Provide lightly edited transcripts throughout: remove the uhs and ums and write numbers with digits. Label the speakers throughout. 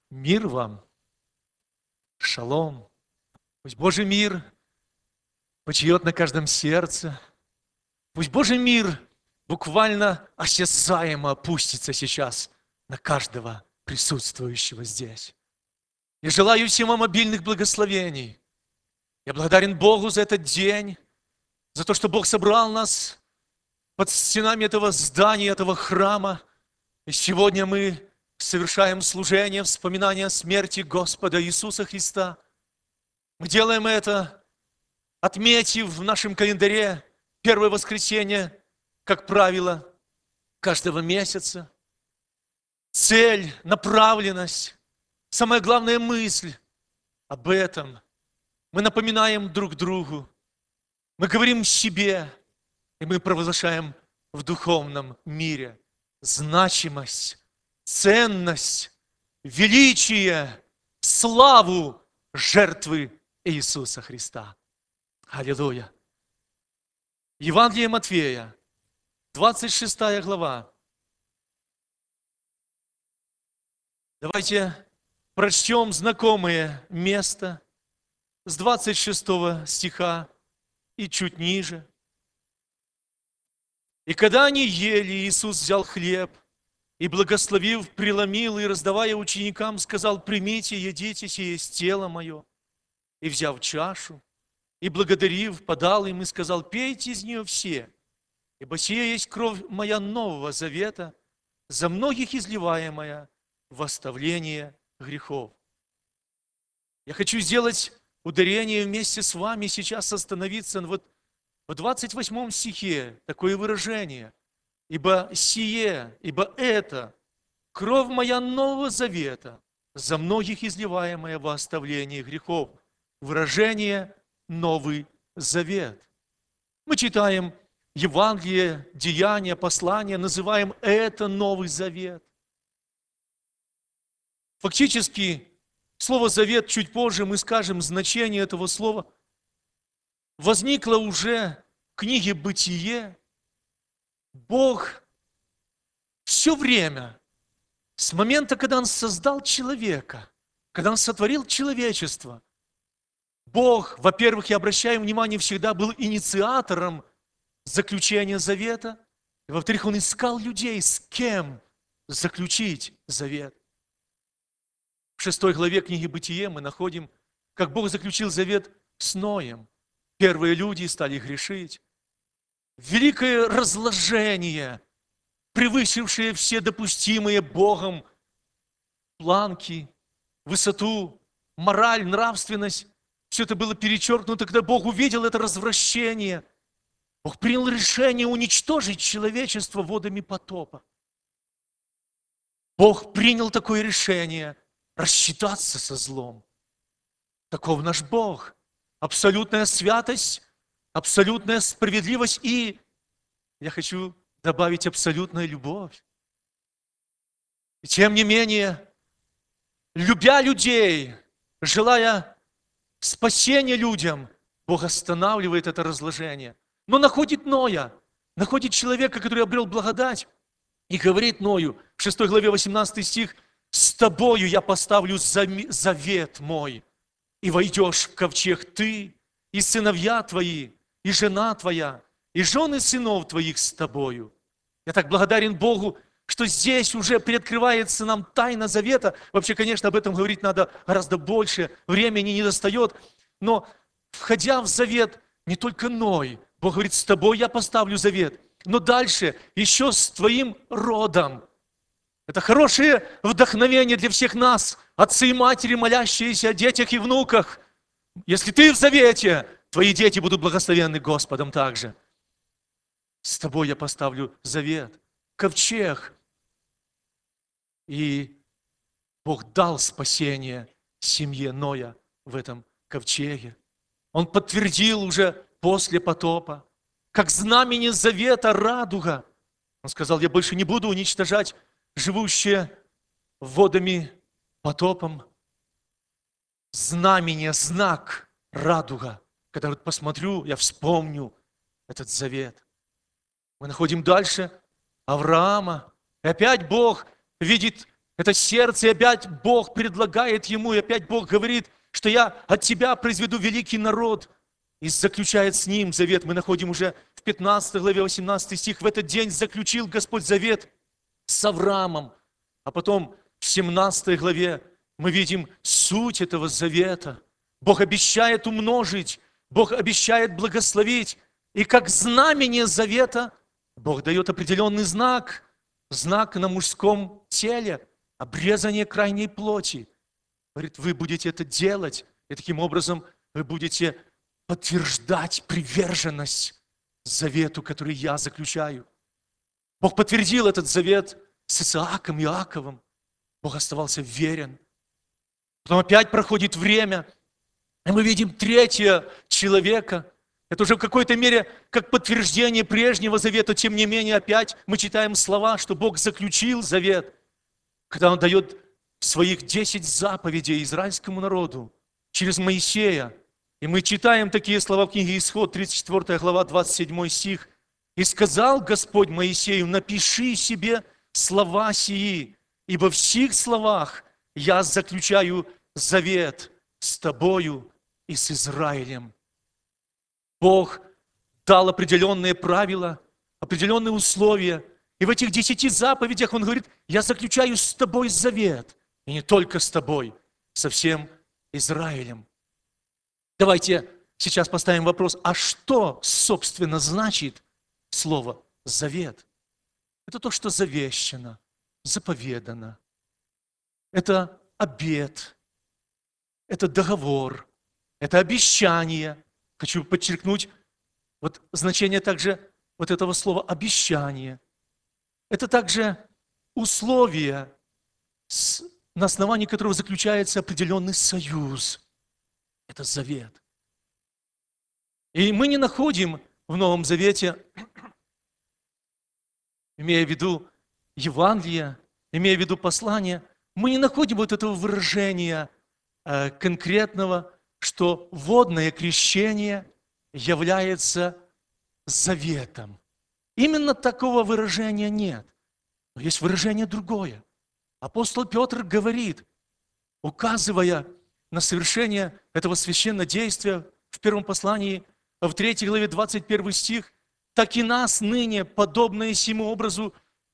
Speaker 1: Мир вам, шалом. Пусть Божий мир почиет на каждом сердце. Пусть Божий мир буквально осязаемо опустится сейчас на каждого присутствующего здесь. Я желаю всем вам обильных благословений. Я благодарен Богу за этот день, за то, что Бог собрал нас под стенами этого здания, этого храма. И сегодня мы совершаем служение, вспоминания смерти Господа Иисуса Христа. Мы делаем это, отметив в нашем календаре первое воскресенье, как правило, каждого месяца. Цель, направленность, самая главная мысль об этом. Мы напоминаем друг другу, мы говорим себе, и мы провозглашаем в духовном мире значимость, ценность, величие, славу жертвы Иисуса Христа. Аллилуйя. Евангелие Матфея, 26 глава. Давайте прочтем знакомое место с 26 стиха и чуть ниже. «И когда они ели, Иисус взял хлеб и, благословив, преломил и, раздавая ученикам, сказал: примите, едите, сие есть тело мое. И, взяв чашу, и, благодарив, подал им и сказал: пейте из нее все, ибо сие есть кровь моя нового завета, за многих изливаемая в оставление грехов». Я хочу сделать ударение вместе с вами, сейчас остановиться вот в 28 стихе, такое выражение: «Ибо сие, ибо это кровь моя нового завета, за многих изливаемая во оставление грехов». Выражение «Новый Завет». Мы читаем Евангелие, Деяния, Послания, называем это Новый Завет. Фактически, слово «завет» чуть позже мы скажем значение этого слова. Возникло уже в книге «Бытие». Бог все время, с момента, когда Он создал человека, когда Он сотворил человечество, Бог, во-первых, я обращаю внимание, всегда был инициатором заключения завета. И, во-вторых, Он искал людей, с кем заключить завет. В 6 главе книги «Бытие» мы находим, как Бог заключил завет с Ноем. Первые люди стали грешить. Великое разложение, превысившее все допустимые Богом планки, высоту, мораль, нравственность, все это было перечеркнуто, когда Бог увидел это развращение. Бог принял решение уничтожить человечество водами потопа. Бог принял такое решение рассчитаться со злом. Таков наш Бог. Абсолютная святость, абсолютная справедливость и, я хочу добавить, абсолютная любовь. И тем не менее, любя людей, желая спасения людям, Бог останавливает это разложение. Но находит Ноя, находит человека, который обрел благодать, и говорит Ною, в 6 главе 18 стих: «С тобою я поставлю завет мой, и войдешь в ковчег ты, и сыновья твои, и жена твоя, и жены сынов твоих с тобою». Я так благодарен Богу, что здесь уже приоткрывается нам тайна завета. Вообще, конечно, об этом говорить надо гораздо больше, времени не достает. Но, входя в завет, не только Ной, Бог говорит: с тобой я поставлю завет. Но дальше, еще с твоим родом. Это хорошее вдохновение для всех нас, отцы и матери, молящиеся о детях и внуках. Если ты в завете, твои дети будут благословенны Господом также. С тобой я поставлю завет, ковчег. И Бог дал спасение семье Ноя в этом ковчеге. Он подтвердил уже после потопа, как знамение завета радуга. Он сказал: я больше не буду уничтожать живущие водами потопом. Знамение, знак радуга. Когда вот посмотрю, я вспомню этот завет. Мы находим дальше Авраама. И опять Бог видит это сердце, и опять Бог предлагает ему, и опять Бог говорит, что я от тебя произведу великий народ. И заключает с ним завет. Мы находим уже в 15 главе, 18 стих. В этот день заключил Господь завет с Авраамом. А потом в 17 главе мы видим суть этого завета. Бог обещает умножить, Бог обещает благословить. И как знамение завета Бог дает определенный знак, знак на мужском теле, обрезание крайней плоти. Говорит, вы будете это делать, и таким образом вы будете подтверждать приверженность завету, который я заключаю. Бог подтвердил этот завет с Исааком и Иаковом. Бог оставался верен. Потом опять проходит время, и мы видим третьего человека. Это уже в какой-то мере как подтверждение прежнего завета. Тем не менее, опять мы читаем слова, что Бог заключил завет, когда Он дает своих 10 заповедей израильскому народу через Моисея. И мы читаем такие слова в книге Исход, 34 глава, 27 стих. «И сказал Господь Моисею, напиши себе слова сии, ибо в сих словах я заключаю завет с тобою и с Израилем». Бог дал определенные правила, определенные условия. И в этих 10 заповедях Он говорит, я заключаю с тобой завет. И не только с тобой, со всем Израилем. Давайте сейчас поставим вопрос, а что, собственно, значит слово «завет»? Это то, что завещано, заповедано. Это обет, это договор, это обещание. Хочу подчеркнуть вот значение также вот этого слова «обещание». Это также условия, на основании которого заключается определенный союз. Это завет. И мы не находим в Новом Завете, имея в виду Евангелие, имея в виду послание, мы не находим вот этого выражения конкретного, что водное крещение является заветом. Именно такого выражения нет. Но есть выражение другое. Апостол Петр говорит, указывая на совершение этого священного действия в первом послании, в 3 главе 21 стих, так и нас ныне, подобное сему образу,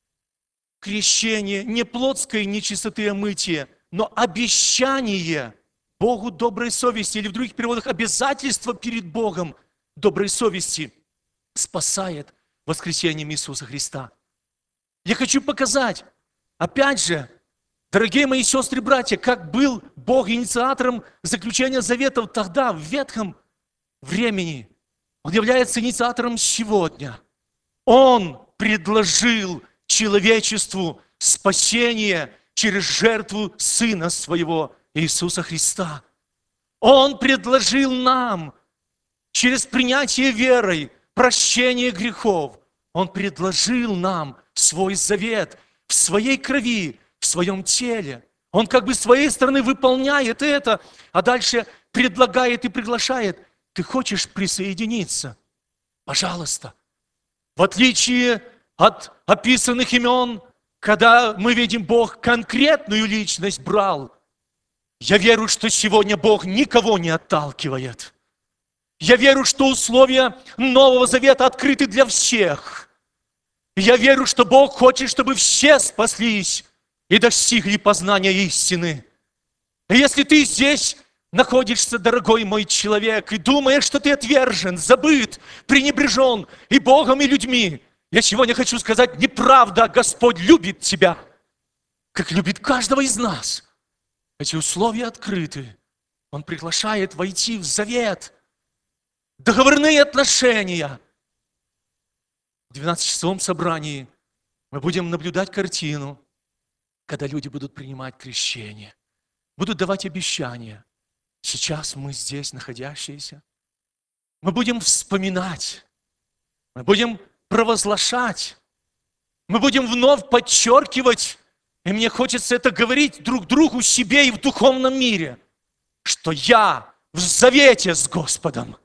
Speaker 1: крещение, не плотской нечистоты омытия, но обещание Богу доброй совести, или в других переводах обязательство перед Богом доброй совести спасает воскресением Иисуса Христа. Я хочу показать, опять же, дорогие мои сестры и братья, как был Бог инициатором заключения заветов тогда, в ветхом времени. Он является инициатором сегодня. Он предложил человечеству спасение через жертву Сына Своего, Иисуса Христа. Он предложил нам через принятие верой прощение грехов. Он предложил нам свой завет в своей крови, в своем теле. Он как бы с своей стороны выполняет это, а дальше предлагает и приглашает. Ты хочешь присоединиться? Пожалуйста. В отличие от описанных имен, когда мы видим, Бог конкретную личность брал, я верю, что сегодня Бог никого не отталкивает. Я верю, что условия Нового Завета открыты для всех. Я верю, что Бог хочет, чтобы все спаслись и достигли познания истины. И если ты здесь находишься, дорогой мой человек, и думаешь, что ты отвержен, забыт, пренебрежен и Богом, и людьми, я сегодня хочу сказать, неправда, Господь любит тебя, как любит каждого из нас. Эти условия открыты. Он приглашает войти в завет, договорные отношения. В 12-часовом собрании мы будем наблюдать картину, когда люди будут принимать крещение, будут давать обещания. Сейчас мы здесь находящиеся. Мы будем вспоминать, мы будем провозглашать, мы будем вновь подчеркивать, и мне хочется это говорить друг другу, себе и в духовном мире, что я в завете с Господом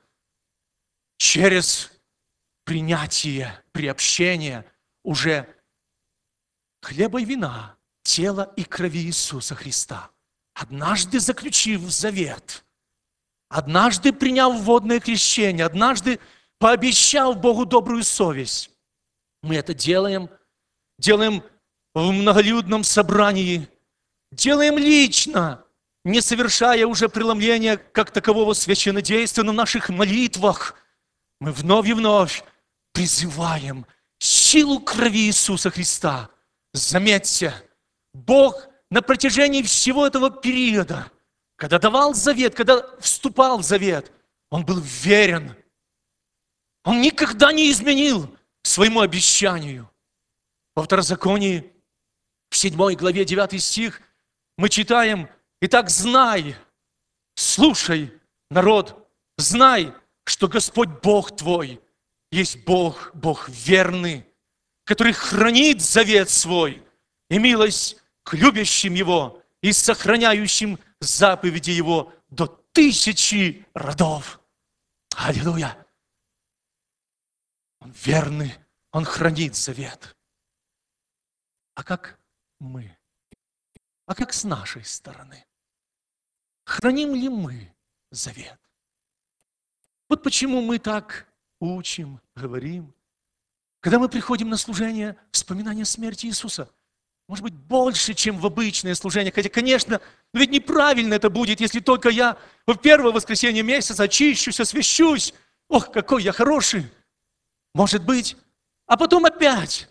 Speaker 1: через принятие, приобщение уже хлеба и вина, тела и крови Иисуса Христа. Однажды заключив завет, однажды приняв водное крещение, однажды пообещав Богу добрую совесть, мы это делаем в многолюдном собрании, делаем лично, не совершая уже преломления как такового священнодействия, но в наших молитвах мы вновь и вновь призываем силу крови Иисуса Христа. Заметьте, Бог на протяжении всего этого периода, когда давал завет, когда вступал в завет, Он был верен. Он никогда не изменил своему обещанию. Во Второзаконии, в 7 главе 9 стих, мы читаем: «Итак, знай, слушай, народ, знай, что Господь Бог твой есть Бог, Бог верный, который хранит завет свой и милость к любящим Его и сохраняющим заповеди Его до 1000 родов». Аллилуйя! Он верный, Он хранит завет. А как мы? А как с нашей стороны? Храним ли мы завет? Вот почему мы так учим, говорим. Когда мы приходим на служение, вспоминание смерти Иисуса, может быть, больше, чем в обычное служение. Хотя, конечно, но ведь неправильно это будет, если только я в первое воскресенье месяца очищусь, освящусь. Ох, какой я хороший! Может быть, а потом опять.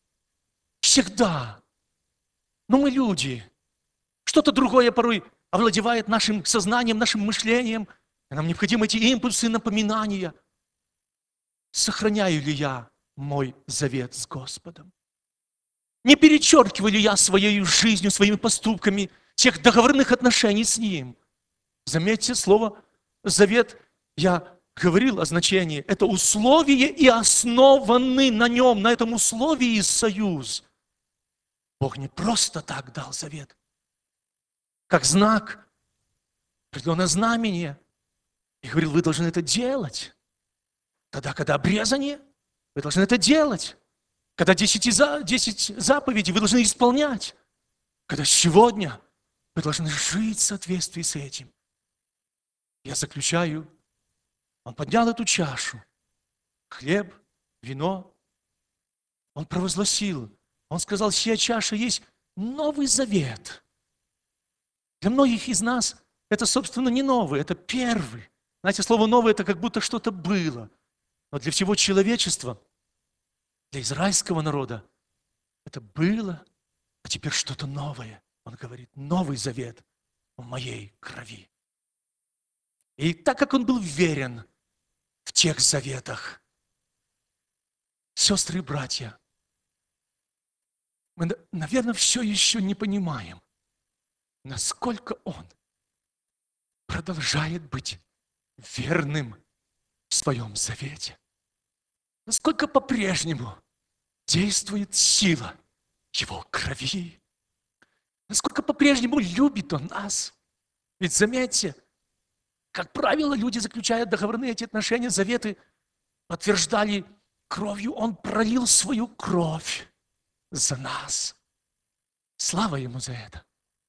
Speaker 1: Всегда. Но мы люди. Что-то другое порой овладевает нашим сознанием, нашим мышлением. И нам необходимы эти импульсы, напоминания. Сохраняю ли я мой завет с Господом? Не перечеркиваю ли я своей жизнью, своими поступками тех договорных отношений с Ним? Заметьте, слово «завет», я говорил о значении, это условие и основанный на нем, на этом условии союз. Бог не просто так дал завет, как знак, определенное знамение. И говорил: вы должны это делать. Тогда, когда обрезание, вы должны это делать. Когда 10 заповедей вы должны исполнять. Когда сегодня вы должны жить в соответствии с этим. Я заключаю. Он поднял эту чашу, хлеб, вино. Он провозгласил. Он сказал: сия чаша есть новый завет. Для многих из нас это, собственно, не новый, это первый. Знаете, слово «новый» – это как будто что-то было. Но для всего человечества, для израильского народа, это было, а теперь что-то новое. Он говорит: новый завет в моей крови. И так как он был верен в тех заветах, сестры и братья, мы, наверное, все еще не понимаем, насколько он продолжает быть верным в своем завете. Насколько по-прежнему действует сила его крови. Насколько по-прежнему любит он нас. Ведь заметьте, как правило, люди, заключая договорные эти отношения, заветы, подтверждали кровью. Он пролил свою кровь за нас. Слава ему за это.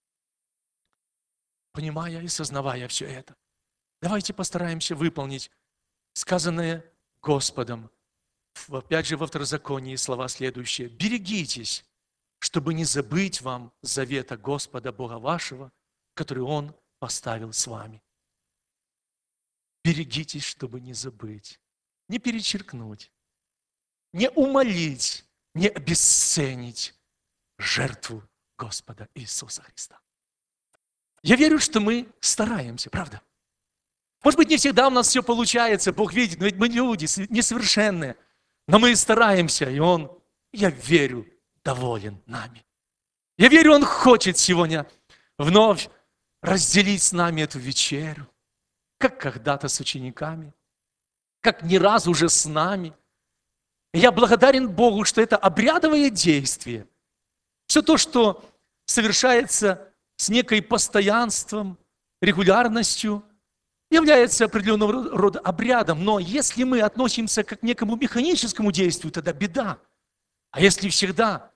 Speaker 1: Понимая и сознавая все это, давайте постараемся выполнить сказанное Господом. Опять же, во Второзаконии слова следующие: «Берегитесь, чтобы не забыть вам завета Господа Бога вашего, который Он поставил с вами». Берегитесь, чтобы не забыть, не перечеркнуть, не умолить, не обесценить жертву Господа Иисуса Христа. Я верю, что мы стараемся, правда? Может быть, не всегда у нас все получается, Бог видит, но ведь мы люди несовершенные. Но мы стараемся, и Он, я верю, доволен нами. Я верю, Он хочет сегодня вновь разделить с нами эту вечерю, как когда-то с учениками, как не раз уже с нами. И я благодарен Богу, что это обрядовое действие. Все то, что совершается с некой постоянством, регулярностью, является определенного рода обрядом. Но если мы относимся к некому механическому действию, тогда беда. А если всегда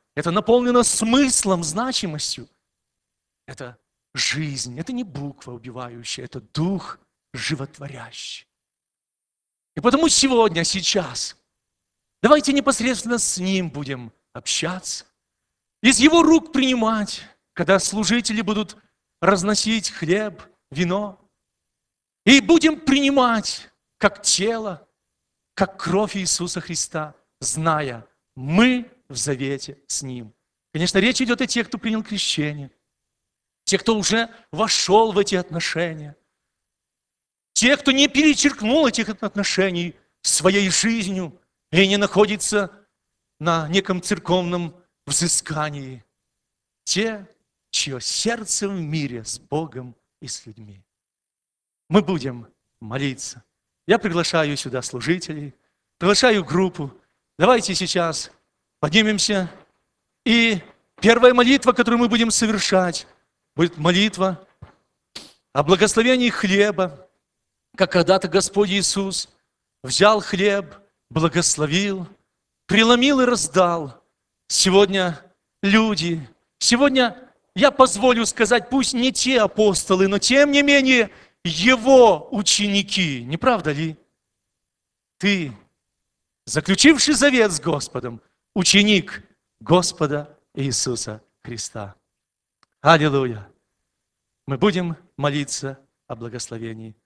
Speaker 1: Это наполнено смыслом, значимостью. Это жизнь, это не буква убивающая, это дух животворящий. И потому сегодня, сейчас, давайте непосредственно с Ним будем общаться, из Его рук принимать, когда служители будут разносить хлеб, вино, и будем принимать как тело, как кровь Иисуса Христа, зная, мы в завете с Ним. Конечно, речь идет о тех, кто принял крещение, те, кто уже вошел в эти отношения, те, кто не перечеркнул этих отношений своей жизнью и не находится на неком церковном взыскании, те, чье сердце в мире с Богом и с людьми. Мы будем молиться. Я приглашаю сюда служителей, приглашаю группу. Давайте сейчас поднимемся. И первая молитва, которую мы будем совершать, будет молитва о благословении хлеба, как когда-то Господь Иисус взял хлеб, благословил, преломил и раздал. Сегодня люди, сегодня я позволю сказать, пусть не те апостолы, но тем не менее Его ученики, не правда ли? Ты, заключивший завет с Господом, ученик Господа Иисуса Христа. Аллилуйя! Мы будем молиться о благословении